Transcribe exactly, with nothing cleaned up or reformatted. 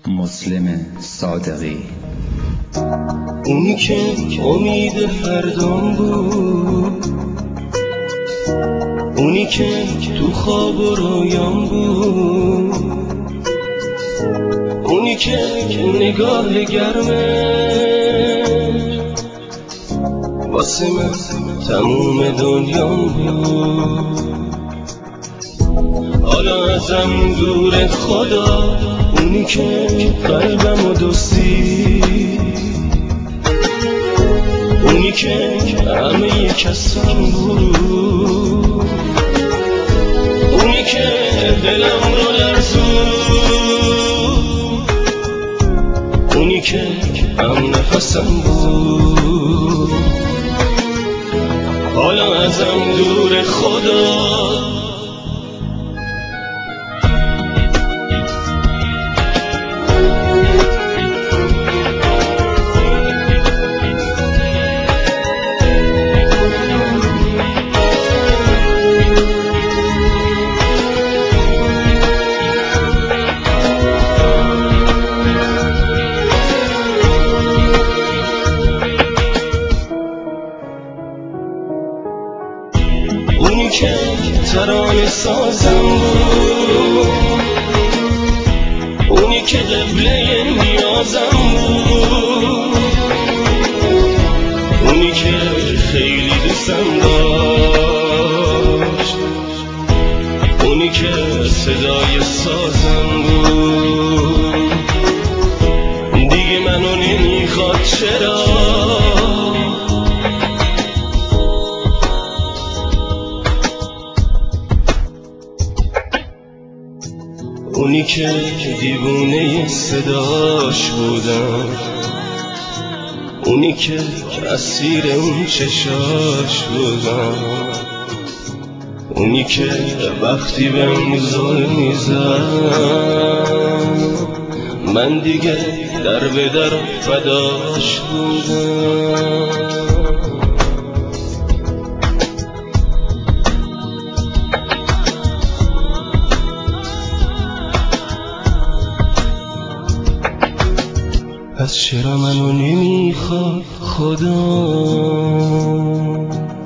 مسلم صادقی. اونی که امید فردام بود، اونی که تو خواب و رویام بود، اونی که نگاه گرمه واسه من تموم دنیام بود. حالا ازم دور خدا، اونی که قلبم و دوستی، اونی که همه کسم بود، اونی که دلم رو لرزون، اونی که هم نفسم بود. حالا ازم دور خدا، اونی که ترانه سازم بود، اونی که قبله نیازم بود، اونی که خیلی دوستم داشت، اونی که صدای سازم بود. دیگه منو نمیخواد، چرا؟ اونی که دیوونه صداش بودم، اونی که اسیر اون چشاش بودم، اونی که وقتی بهم ظلم میزد من دیگه در به در فداش بودم. پس چرا منو نمیخواد خدا؟